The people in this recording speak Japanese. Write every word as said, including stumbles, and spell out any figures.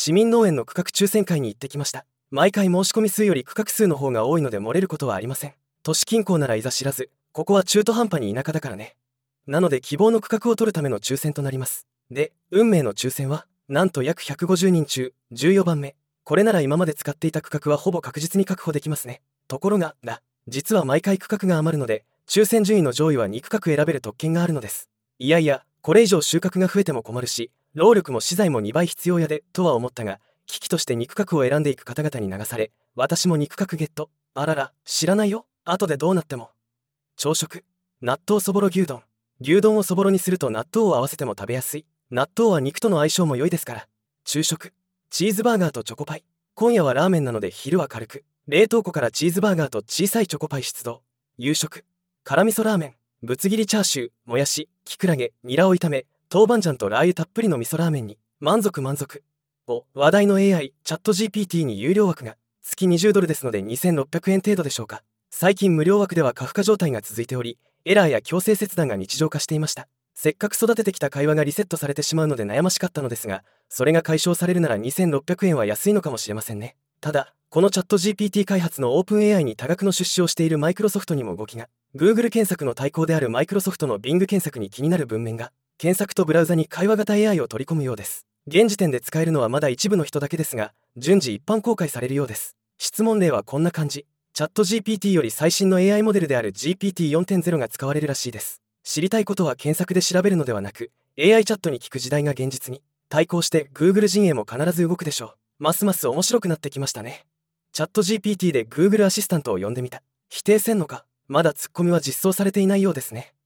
市民農園の区画抽選会に行ってきました。毎回申し込み数より区画数の方が多いので漏れることはありません。都市近郊ならいざ知らず、ここは中途半端に田舎だからね。なので希望の区画を取るための抽選となります。で、運命の抽選はなんと約ひゃくごじゅうにん中じゅうよんばんめ。これなら今まで使っていた区画はほぼ確実に確保できますね。ところがだ、実は毎回区画が余るので、抽選順位の上位はに区画選べる特権があるのです。いやいや、これ以上収穫が増えても困るし、労力も資材もにばい必要やでとは思ったが、危機としてに区画を選んでいく方々に流され、私もに区画ゲット。あらら、知らないよ。後でどうなっても。朝食、納豆そぼろ牛丼。牛丼をそぼろにすると納豆を合わせても食べやすい。納豆は肉との相性も良いですから。昼食、チーズバーガーとチョコパイ。今夜はラーメンなので昼は軽く。冷凍庫からチーズバーガーと小さいチョコパイ出動。夕食、辛味噌ラーメン。ぶつ切りチャーシュー、もやし、きくらげ、ニラを炒め、豆板醤とラー油たっぷりの味噌ラーメンに満足満足。お、話題の エーアイ チャット ジーピーティー に有料枠が月にじゅうドルですのでにせんろっぴゃくえん程度でしょうか。最近無料枠では過負荷状態が続いており、エラーや強制切断が日常化していました。せっかく育ててきた会話がリセットされてしまうので悩ましかったのですが、それが解消されるならにせんろっぴゃくえんは安いのかもしれませんね。ただ、このチャット ジーピーティー 開発の オープンエーアイ に多額の出資をしているマイクロソフトにも動きが。Google 検索の対抗であるマイクロソフトの Bing 検索に気になる文面が、検索とブラウザに会話型 エーアイ を取り込むようです。現時点で使えるのはまだ一部の人だけですが、順次一般公開されるようです。質問例はこんな感じ。チャット ジーピーティー より最新の エーアイ モデルである ジーピーティーよんてんゼロ が使われるらしいです。知りたいことは検索で調べるのではなく、エーアイ チャットに聞く時代が現実に。対抗して Google 陣営も必ず動くでしょう。ますます面白くなってきましたね。チャット ジーピーティー で Google アシスタントを呼んでみた。否定せんのか。まだツッコミは実装されていないようですね。